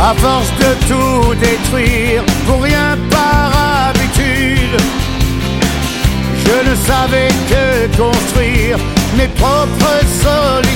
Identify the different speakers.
Speaker 1: À force de tout détruire, pour rien par habitude, je ne savais que construire mes propres solitudes.